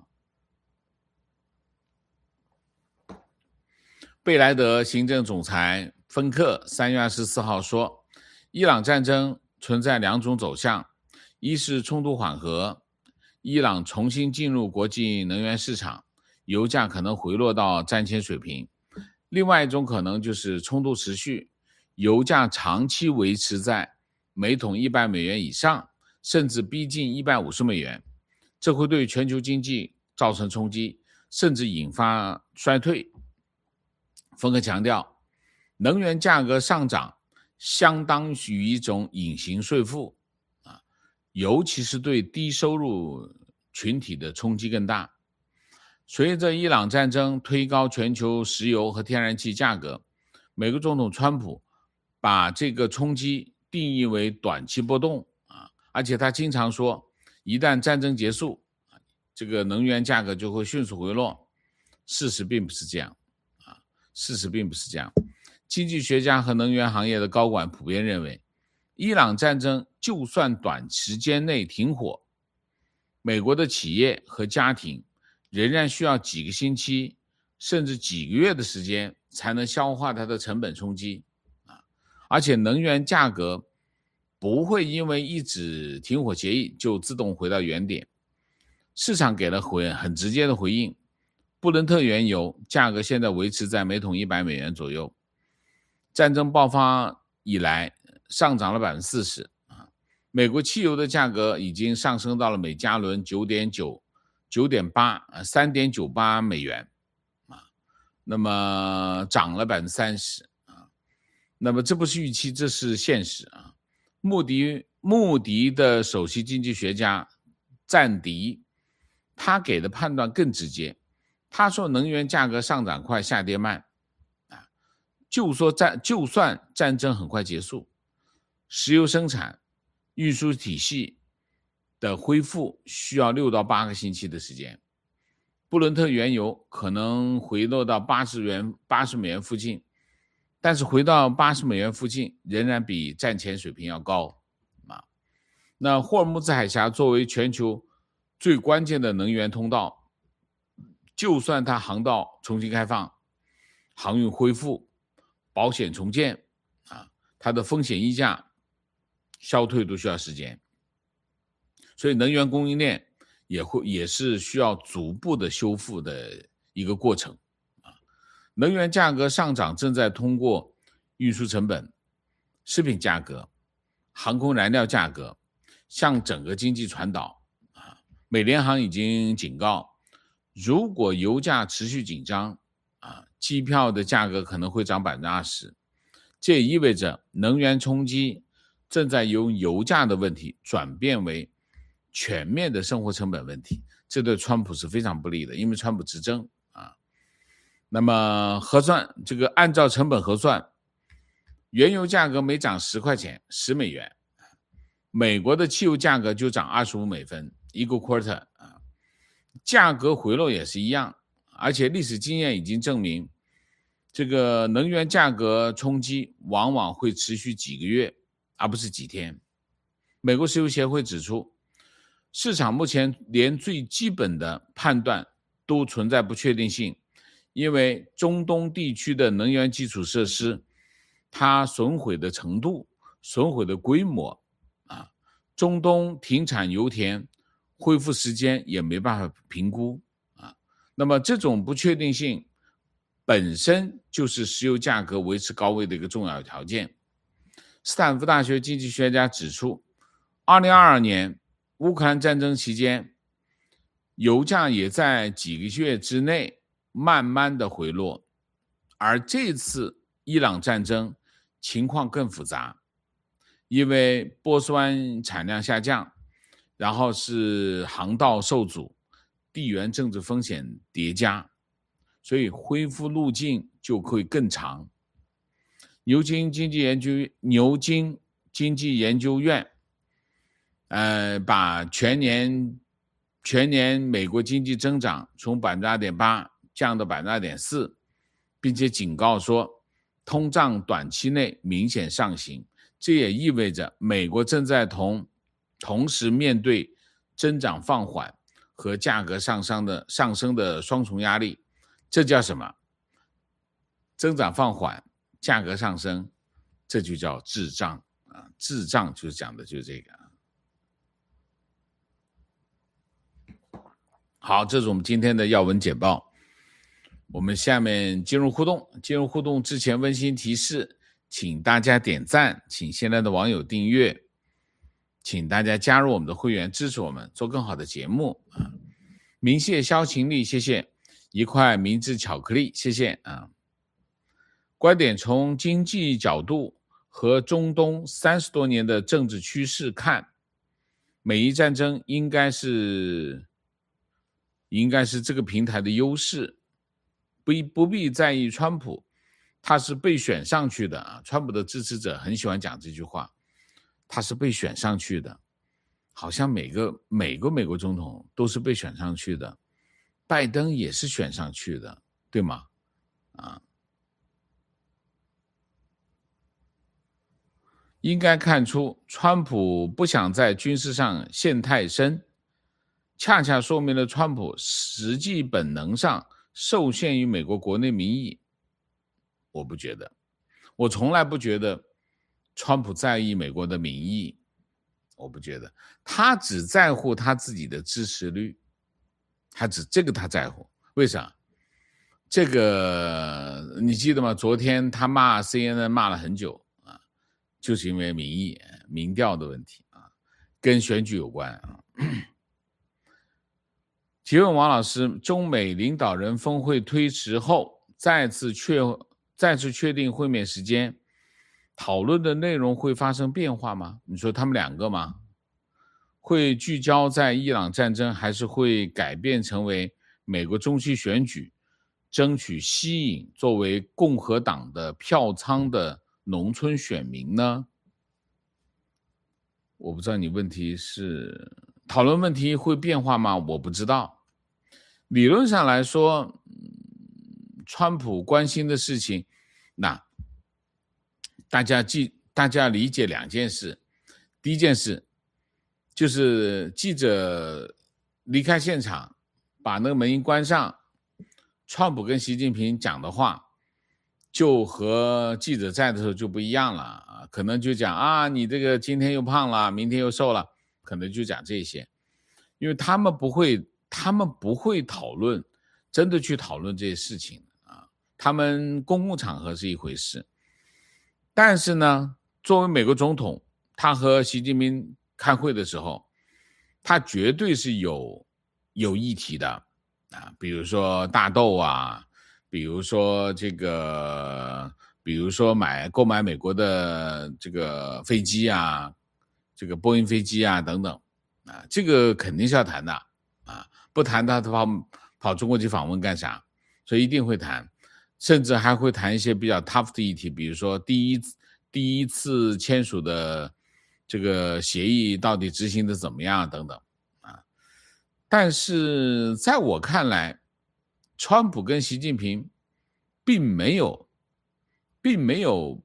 贝莱德行政总裁芬克三月二十四号说，伊朗战争存在两种走向，一是冲突缓和，伊朗重新进入国际能源市场，油价可能回落到战前水平；另外一种可能就是冲突持续，油价长期维持在每桶一百美元以上，甚至逼近一百五十美元，这会对全球经济造成冲击，甚至引发衰退。芬克强调，能源价格上涨相当于一种隐形税负啊，尤其是对低收入群体的冲击更大。随着伊朗战争推高全球石油和天然气价格，美国总统川普把这个冲击定义为短期波动啊， 而且他经常说，一旦战争结束，这个能源价格就会迅速回落。事实并不是这样啊，事实并不是这样。经济学家和能源行业的高管普遍认为，伊朗战争就算短时间内停火，美国的企业和家庭仍然需要几个星期甚至几个月的时间才能消化它的成本冲击啊！而且能源价格不会因为一纸停火协议就自动回到原点。市场给了回很直接的回应，布伦特原油价格现在维持在每桶一百美元左右，战争爆发以来上涨了 百分之四十。美国汽油的价格已经上升到了每加仑 九点九 九点八 三点九八美元啊，那么涨了 百分之三十 啊，那么这不是预期，这是现实啊。穆迪穆迪的首席经济学家赞迪，他给的判断更直接，他说能源价格上涨快，下跌慢啊，就说战就算战争很快结束，石油生产运输体系的恢复需要六到八个星期的时间，布伦特原油可能回落到八十元八十美元附近，但是回到八十美元附近仍然比战前水平要高啊。那霍尔木兹海峡作为全球最关键的能源通道，就算它航道重新开放，航运恢复，保险重建啊，它的风险溢价消退都需要时间，所以能源供应链也会也是需要逐步的修复的一个过程啊。能源价格上涨正在通过运输成本、食品价格、航空燃料价格向整个经济传导啊。美联航已经警告，如果油价持续紧张啊，机票的价格可能会涨 百分之二十， 这也意味着能源冲击正在由油价的问题转变为全面的生活成本问题，这对川普是非常不利的，因为川普执政啊。那么核算这个按照成本核算，原油价格每涨十块钱十美元，美国的汽油价格就涨二十五美分一个 quarter 啊。价格回落也是一样，而且历史经验已经证明，这个能源价格冲击往往会持续几个月而不是几天。美国石油协会指出，市场目前连最基本的判断都存在不确定性，因为中东地区的能源基础设施它损毁的程度、损毁的规模啊，中东停产油田恢复时间也没办法评估啊。那么这种不确定性本身就是石油价格维持高位的一个重要条件。斯坦福大学经济学家指出，二零二二年乌克兰战争期间，油价也在几个月之内慢慢的回落，而这次伊朗战争情况更复杂，因为波斯湾产量下降，然后是航道受阻，地缘政治风险叠加，所以恢复路径就会更长。牛津经济研究牛津经济研究院呃，把全年全年美国经济增长从 百分之二点八 降到 百分之二点四， 并且警告说通胀短期内明显上行，这也意味着美国正在同同时面对增长放缓和价格上升的上升的双重压力。这叫什么？增长放缓，价格上升，这就叫滞胀啊！滞胀就是讲的就是这个。好，这是我们今天的要闻简报。我们下面进入互动，进入互动之前温馨提示，请大家点赞，请现在的网友订阅，请大家加入我们的会员，支持我们做更好的节目啊！鸣谢萧晴丽，谢谢一块明治巧克力，谢谢啊！观点从经济角度和中东三十多年的政治趋势看，美伊战争应该是应该是这个平台的优势，不不必在意川普，他是被选上去的啊！川普的支持者很喜欢讲这句话，他是被选上去的， 好像每个每个美国总统都是被选上去的，拜登也是选上去的，对吗？啊，应该看出川普不想在军事上陷太深，恰恰说明了川普实际本能上受限于美国国内民意。我不觉得，我从来不觉得川普在意美国的民意，我不觉得，他只在乎他自己的支持率，他只这个他在乎。为啥？这个你记得吗？昨天他骂 C N N 骂了很久啊，就是因为民意民调的问题啊，跟选举有关啊。提问王老师，中美领导人峰会推迟后，再次确再次确定会面时间，讨论的内容会发生变化吗？你说他们两个吗？会聚焦在伊朗战争，还是会改变成为美国中期选举，争取吸引作为共和党的票仓的农村选民呢？我不知道你问题是讨论问题会变化吗？我不知道。理论上来说，川普关心的事情，那大家记大家理解两件事。第一件事就是记者离开现场，把那个门一关上，川普跟习近平讲的话就和记者在的时候就不一样了啊，可能就讲啊，你这个今天又胖了，明天又瘦了，可能就讲这些，因为他们不会，他们不会讨论，真的去讨论这些事情啊。他们公共场合是一回事，但是呢，作为美国总统，他和习近平开会的时候，他绝对是有有议题的啊，比如说大豆啊。比如说这个，比如说买购买美国的这个飞机啊，这个波音飞机啊等等啊，这个肯定是要谈的啊，不谈他跑跑中国去访问干啥？所以一定会谈，甚至还会谈一些比较 tough 的议题，比如说第一第一次签署的这个协议到底执行的怎么样等等啊。但是在我看来，川普跟习近平并没有并没有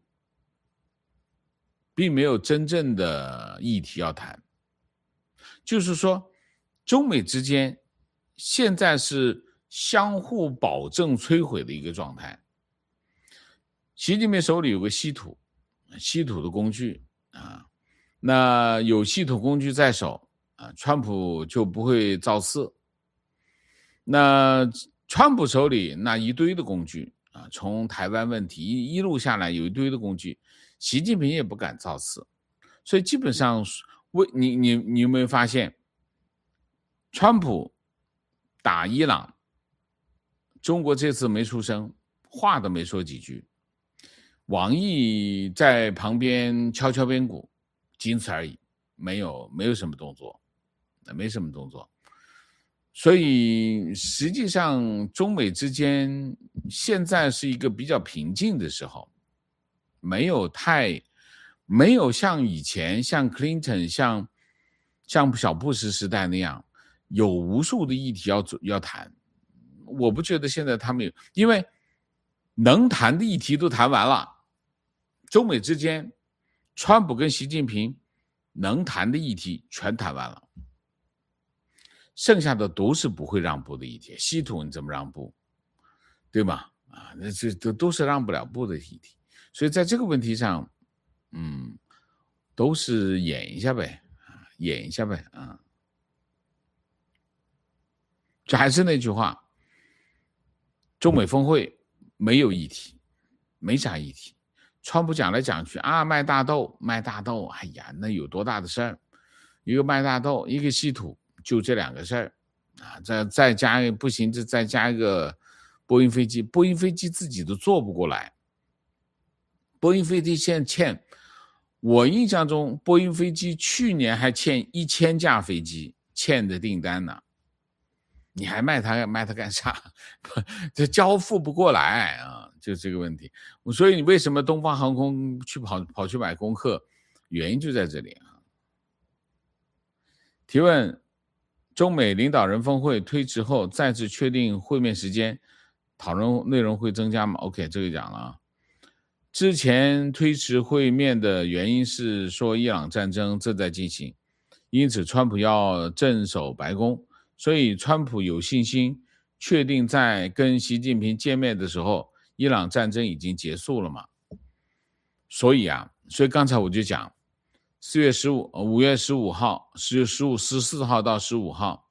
并没有真正的议题要谈，就是说中美之间现在是相互保证摧毁的一个状态。习近平手里有个稀土稀土的工具啊，那有稀土工具在手啊，川普就不会造次。那川普手里那一堆的工具啊，从台湾问题一路下来有一堆的工具，习近平也不敢造次，所以基本上为你你你有没有发现，川普打伊朗，中国这次没出声，话都没说几句，王毅在旁边敲敲边鼓，仅此而已，没有没有什么动作，没什么动作。所以实际上中美之间现在是一个比较平静的时候，没有太没有像以前像 Clinton 像像小布什时代那样有无数的议题要要谈。我不觉得现在他们有，因为能谈的议题都谈完了，中美之间川普跟习近平能谈的议题全谈完了，剩下的都是不会让步的议题，稀土你怎么让步，对吧？啊，那这都都是让不了步的议题，所以在这个问题上，嗯，都是演一下呗，演一下呗啊。这还是那句话，中美峰会没有议题，没啥议题。川普讲来讲去啊，卖大豆，卖大豆，哎呀，那有多大的事儿？一个卖大豆，一个稀土。就这两个事儿啊，再再加不行，就再加一个波音飞机，波音飞机自己都做不过来。波音飞机现在欠，我印象中波音飞机去年还欠一千架飞机欠的订单呢，你还卖它卖它干啥？这交付不过来啊，就这个问题。所以你为什么东方航空去跑跑去买空客，原因就在这里啊。 提问：中美领导人峰会推迟后再次确定会面时间，讨论内容会增加吗 ？OK， 这个讲了啊。之前推迟会面的原因是说伊朗战争正在进行，因此川普要镇守白宫，所以川普有信心确定在跟习近平见面的时候，伊朗战争已经结束了嘛。所以啊，所以刚才我就讲，四月十五、五月十五号、十月十五、十四号到十五号，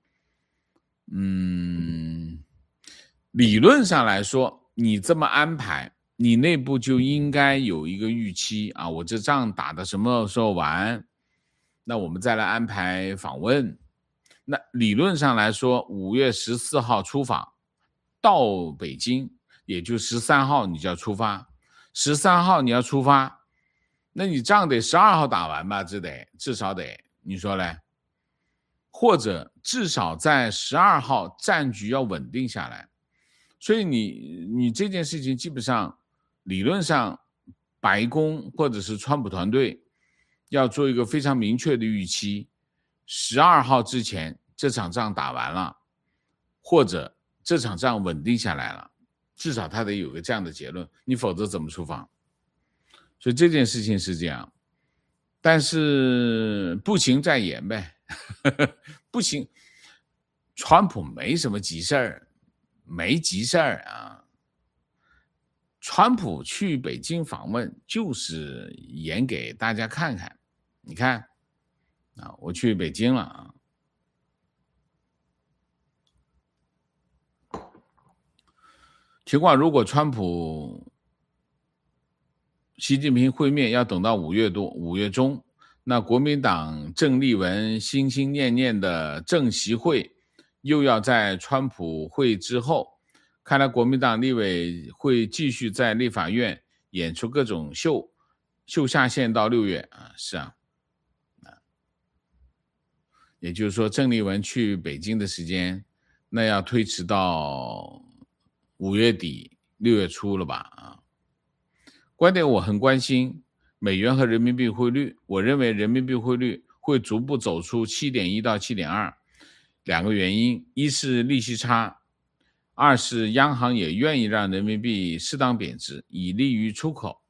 嗯，理论上来说，你这么安排，你内部就应该有一个预期啊，我这仗打的什么时候完，那我们再来安排访问。那理论上来说，五月十四号出访到北京，也就十三号你就要出发。十三号你要出发，那你仗得十二号打完吧，这得至少得，你说嘞？或者至少在十二号战局要稳定下来。所以你你这件事情基本上理论上白宫或者是川普团队要做一个非常明确的预期，十二号之前这场仗打完了，或者这场仗稳定下来了，至少他得有个这样的结论，你否则怎么出访？所以这件事情是这样，但是不行再演呗，不行，川普没什么急事儿，没急事儿啊。川普去北京访问就是演给大家看看，你看啊，我去北京了啊。尽管如果川普习近平会面要等到五月多五月中，那国民党郑丽文心心念念的郑习会又要在川普会之后，看来国民党立委会继续在立法院演出各种秀，秀下限到六月啊，是啊，也就是说郑丽文去北京的时间，那要推迟到五月底六月初了吧啊。观点我很关心美元和人民币汇率，我认为人民币汇率会逐步走出 七点一 到 七点二， 两个原因，一是利息差，二是央行也愿意让人民币适当贬值，以利于出口。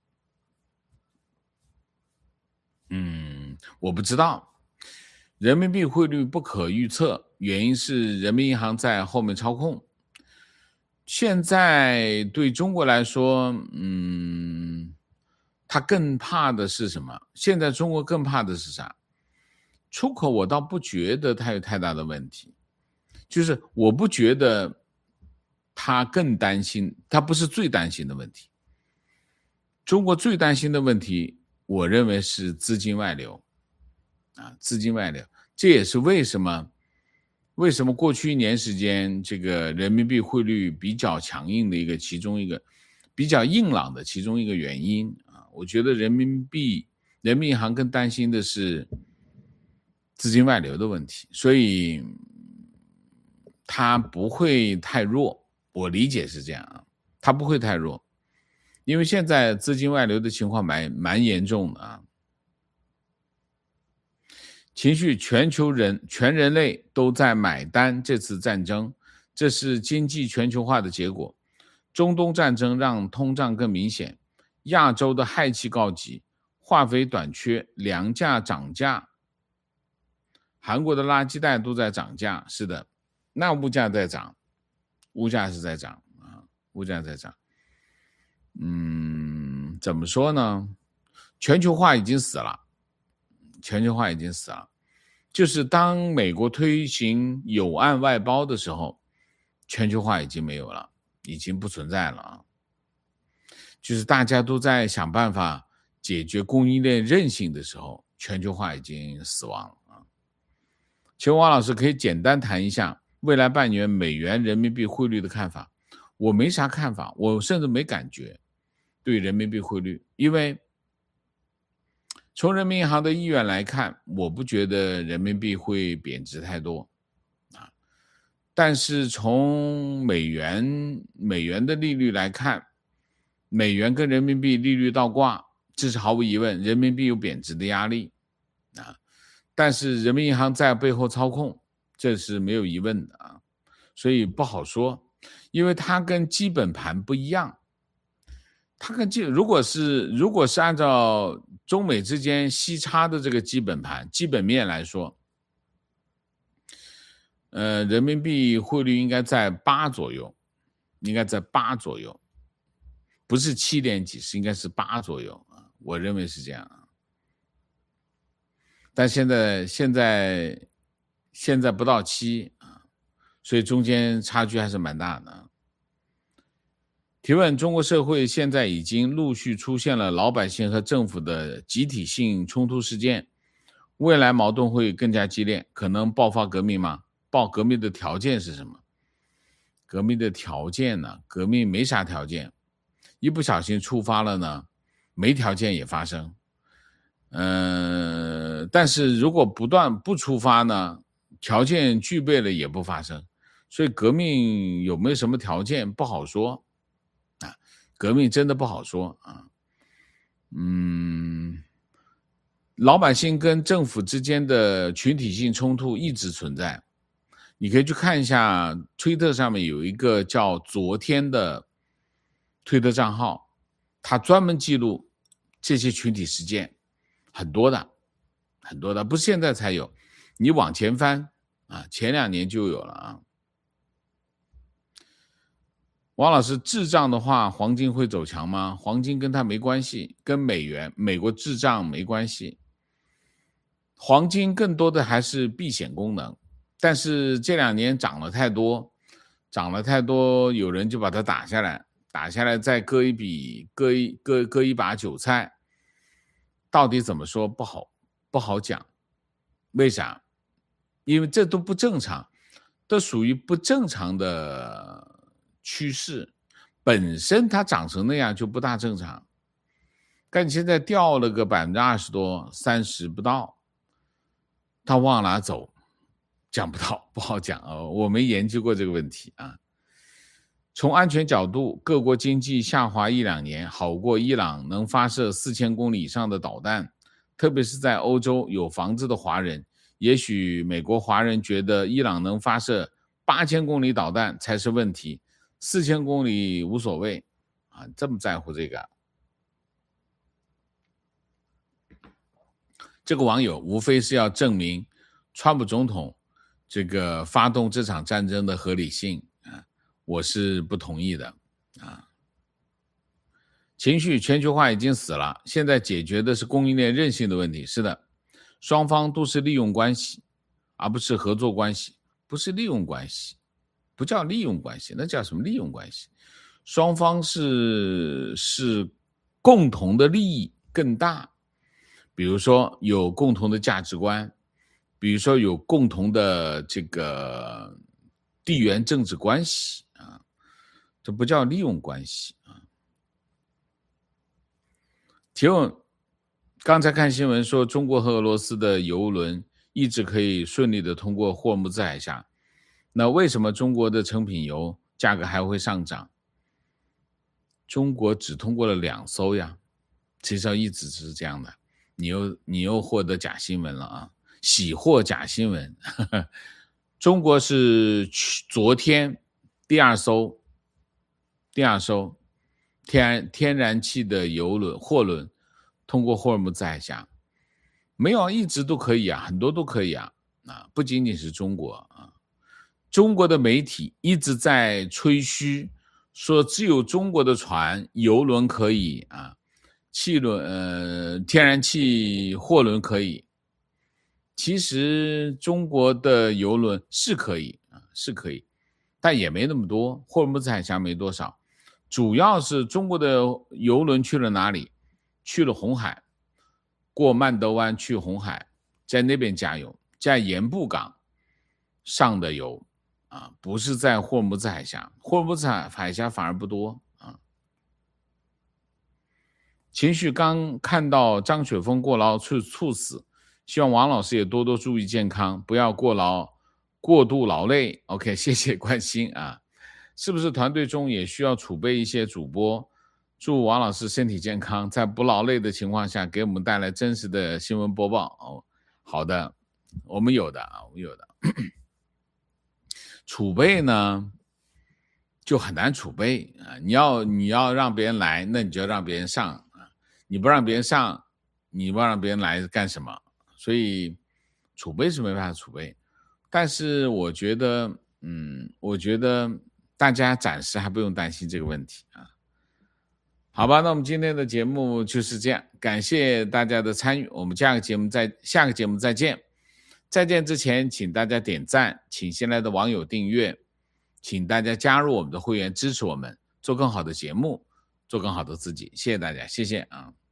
嗯，我不知道，人民币汇率不可预测，原因是人民银行在后面操控。现在对中国来说，嗯，他更怕的是什么？现在中国更怕的是啥？出口我倒不觉得它有太大的问题，就是我不觉得他更担心，他不是最担心的问题。中国最担心的问题，我认为是资金外流啊，资金外流，这也是为什么为什么过去一年时间这个人民币汇率比较强硬的一个其中一个比较硬朗的其中一个原因啊。我觉得人民币人民银行更担心的是资金外流的问题，所以它不会太弱，我理解是这样啊，它不会太弱，因为现在资金外流的情况蛮蛮严重的啊。情绪全球人全人类都在买单这次战争，这是经济全球化的结果。中东战争让通胀更明显，亚洲的氦气告急，化肥短缺，粮价涨价，韩国的垃圾袋都在涨价。是的，那物价在涨，物价是在涨啊，物价在涨。嗯，怎么说呢？全球化已经死了，全球化已经死了。就是当美国推行有岸外包的时候，全球化已经没有了，已经不存在了啊。就是大家都在想办法解决供应链韧性的时候，全球化已经死亡了啊。请问王老师可以简单谈一下未来半年美元人民币汇率的看法？我没啥看法，我甚至没感觉对人民币汇率，因为从人民银行的意愿来看，我不觉得人民币会贬值太多啊。但是从美元美元的利率来看，美元跟人民币利率倒挂，这是毫无疑问，人民币有贬值的压力啊。 但是人民银行在背后操控，这是没有疑问的啊，所以不好说，因为它跟基本盘不一样。它跟基如果是如果是按照中美之间息差的这个基本盘基本面来说，呃，人民币汇率应该在八左右，应该在八左右，不是七点几，是应该是八左右啊，我认为是这样啊。但现在现在现在不到七啊，所以中间差距还是蛮大的。提问：中国社会现在已经陆续出现了老百姓和政府的集体性冲突事件，未来矛盾会更加激烈，可能爆发革命吗？爆革命的条件是什么？革命的条件呢？革命没啥条件，一不小心触发了呢，没条件也发生。呃，但是如果不断不触发呢，条件具备了也不发生。所以革命有没有什么条件不好说啊，革命真的不好说啊。嗯，老百姓跟政府之间的群体性冲突一直存在。你可以去看一下推特上面有一个叫昨天的推特账号，他专门记录这些群体事件，很多的很多的，不是现在才有，你往前翻啊，前两年就有了啊。王老师，滞胀的话黄金会走强吗？黄金跟它没关系，跟美元美国滞胀没关系，黄金更多的还是避险功能，但是这两年涨了太多，涨了太多，有人就把它打下来，打下来再割一笔，割一割割一把韭菜，到底怎么说不好不好讲。为啥？因为这都不正常，都属于不正常的趋势，本身它长成那样就不大正常。但你现在掉了个百分之二十多、三十不到，它往哪走？讲不到，不好讲哦，我没研究过这个问题啊。从安全角度，各国经济下滑一两年，好过伊朗能发射四千公里以上的导弹，特别是在欧洲有房子的华人，也许美国华人觉得伊朗能发射八千公里导弹才是问题，四千公里无所谓啊，这么在乎这个。这个网友无非是要证明川普总统这个发动这场战争的合理性啊，我是不同意的啊。情绪全球化已经死了，现在解决的是供应链韧性的问题。是的，双方都是利用关系，而不是合作关系，不是利用关系，不叫利用关系，那叫什么利用关系？双方是是共同的利益更大。比如说有共同的价值观，比如说有共同的这个地缘政治关系啊，这不叫利用关系啊。提问：刚才看新闻说中国和俄罗斯的油轮一直可以顺利的通过霍尔木兹海峡，那为什么中国的成品油价格还会上涨？中国只通过了两艘呀，其实一直是这样的。你又你又获得假新闻了啊！喜获假新闻，呵呵，中国是昨天第二艘第二艘天然天然气的油轮货轮通过霍尔木兹海峡，没有一直都可以啊，很多都可以啊啊，不仅仅是中国啊，中国的媒体一直在吹嘘说只有中国的船油轮可以啊。气轮呃，天然气货轮可以，其实中国的油轮是可以啊，是可以，但也没那么多，霍尔木兹海峡没多少，主要是中国的油轮去了哪里？去了红海，过曼德湾去红海，在那边加油，在盐步港上的油啊，不是在霍尔木兹海峡，霍尔木兹海峡反而不多。情绪刚看到张雪峰过劳猝猝死，希望王老师也多多注意健康，不要过劳过度劳累。 OK， 谢谢关心啊。是不是团队中也需要储备一些主播，祝王老师身体健康，在不劳累的情况下给我们带来真实的新闻播报。哦，好的， 我们有的啊，我们有的。储备呢就很难储备啊，你要你要让别人来，那你就要让别人上啊，你不让别人上，你不让别人来干什么？所以储备是没办法储备，但是我觉得，嗯，我觉得大家暂时还不用担心这个问题啊。好吧，那我们今天的节目就是这样，感谢大家的参与，我们下个节目再下个节目再见。再见之前，请大家点赞，请新来的网友订阅，请大家加入我们的会员，支持我们做更好的节目，做更好的自己。谢谢大家，谢谢啊。